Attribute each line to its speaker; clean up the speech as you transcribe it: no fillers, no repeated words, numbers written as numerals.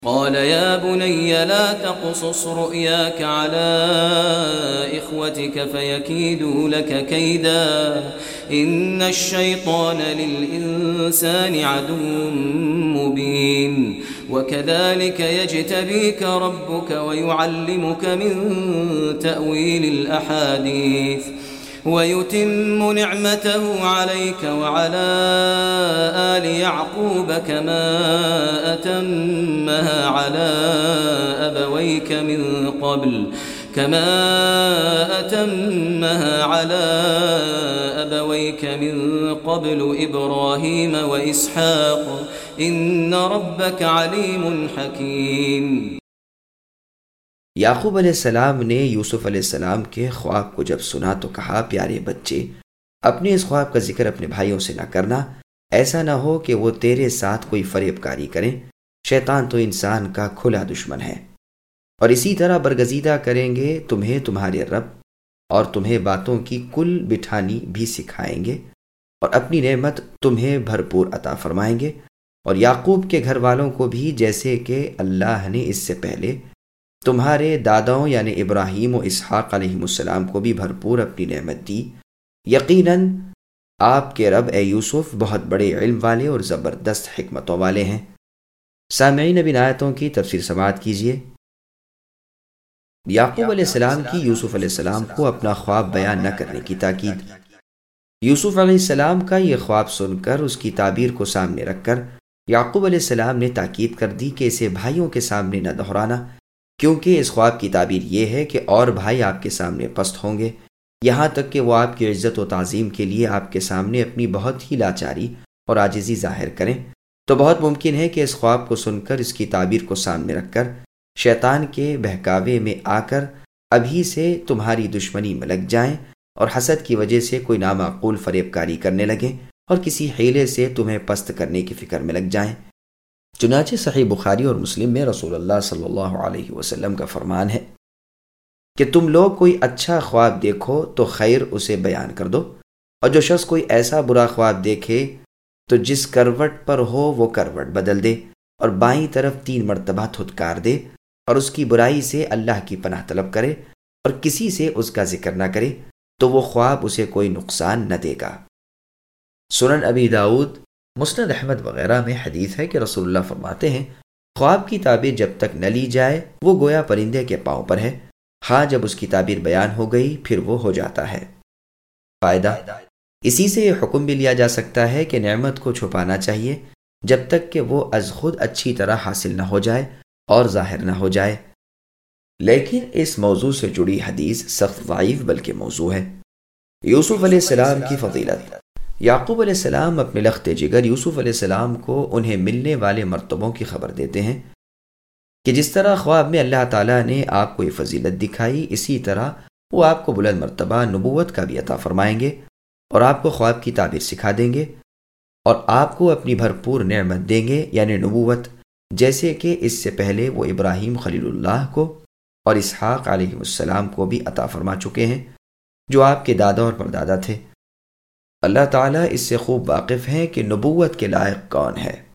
Speaker 1: قال يا بني لا تقصص رؤياك على إخوتك فيكيدوا لك كيدا إن الشيطان للإنسان عدو مبين وكذلك يجتبيك ربك ويعلمك من تأويل الأحاديث ويتم نعمته عليك وعلى آل يعقوب كما أتمها على أبويك من قبل إبراهيم وإسحاق إن ربك عليم حكيم۔
Speaker 2: یعقوب علیہ السلام نے یوسف علیہ السلام کے خواب کو جب سنا تو کہا، پیارے بچے، اپنے اس خواب کا ذکر اپنے بھائیوں سے نہ کرنا، ایسا نہ ہو کہ وہ تیرے ساتھ کوئی فریب کاری کریں۔ شیطان تو انسان کا کھلا دشمن ہے، اور اسی طرح برگزیدہ کریں گے تمہیں تمہارے رب، اور تمہیں باتوں کی کل بٹھانی بھی سکھائیں گے، اور اپنی نعمت تمہیں بھرپور عطا فرمائیں گے، اور یعقوب کے گھر والوں کو بھی، جیسے کہ اللہ نے اس سے پہلے تمہارے داداؤں یعنی ابراہیم و اسحاق علیہم السلام کو بھی بھرپور اپنی نعمت دی۔ یقیناً آپ کے رب اے یوسف بہت بڑے علم والے اور زبردست حکمتوں والے ہیں۔ سامعین، اب ان آیتوں کی تفسیر سماعت کیجیے۔ یعقوب علیہ السلام کی یوسف علیہ السلام کو اپنا خواب بیان نہ کرنے کی تاکید۔ یوسف علیہ السلام کا یہ خواب سن کر اس کی تعبیر کو سامنے رکھ کر یعقوب علیہ السلام نے تاکید کر دی کہ اسے بھائیوں کے سامنے نہ دہرانا، کیونکہ اس خواب کی تعبیر یہ ہے کہ اور بھائی آپ کے سامنے پست ہوں گے، یہاں تک کہ وہ آپ کی عزت و تعظیم کے لیے آپ کے سامنے اپنی بہت ہی لاچاری اور عاجزی ظاہر کریں، تو بہت ممکن ہے کہ اس خواب کو سن کر اس کی تعبیر کو سامنے رکھ کر شیطان کے بہکاوے میں آ کر ابھی سے تمہاری دشمنی میں لگ جائیں اور حسد کی وجہ سے کوئی نامعقول فریب کاری کرنے لگیں اور کسی حیلے سے تمہیں پست کرنے کی فکر میں لگ جائیں۔ چنانچہ صحیح بخاری اور مسلم میں رسول اللہ صلی اللہ علیہ وسلم کا فرمان ہے کہ تم لوگ کوئی اچھا خواب دیکھو تو خیر اسے بیان کر دو، اور جو شخص کوئی ایسا برا خواب دیکھے تو جس کروٹ پر ہو وہ کروٹ بدل دے اور بائیں طرف 3 مرتبہ تھتکار دے اور اس کی برائی سے اللہ کی پناہ طلب کرے اور کسی سے اس کا ذکر نہ کرے تو وہ خواب اسے کوئی نقصان نہ دے گا۔ سنن ابی داؤد، مسند احمد وغیرہ میں حدیث ہے کہ رسول اللہ فرماتے ہیں، خواب کی تعبیر جب تک نہ لی جائے وہ گویا پرندے کے پاؤں پر ہے، ہاں جب اس کی تعبیر بیان ہو گئی پھر وہ ہو جاتا ہے۔ فائدہ، اسی سے یہ حکم بھی لیا جا سکتا ہے کہ نعمت کو چھپانا چاہیے جب تک کہ وہ از خود اچھی طرح حاصل نہ ہو جائے اور ظاہر نہ ہو جائے۔ لیکن اس موضوع سے جڑی حدیث سخت ضعیف بلکہ موضوع ہے۔ یوسف علیہ السلام کی فضیلت۔ یعقوب علیہ السلام اپنے لخت جگر یوسف علیہ السلام کو انہیں ملنے والے مرتبوں کی خبر دیتے ہیں کہ جس طرح خواب میں اللہ تعالیٰ نے آپ کو یہ فضیلت دکھائی، اسی طرح وہ آپ کو بلند مرتبہ نبوت کا بھی عطا فرمائیں گے اور آپ کو خواب کی تعبیر سکھا دیں گے اور آپ کو اپنی بھرپور نعمت دیں گے یعنی نبوت، جیسے کہ اس سے پہلے وہ ابراہیم خلیل اللہ کو اور اسحاق علیہ السلام کو بھی عطا فرما چکے ہیں جو آپ کے دادا اور پردادا تھے۔ اللہ تعالیٰ اس سے خوب واقف ہیں کہ نبوت کے لائق کون ہے۔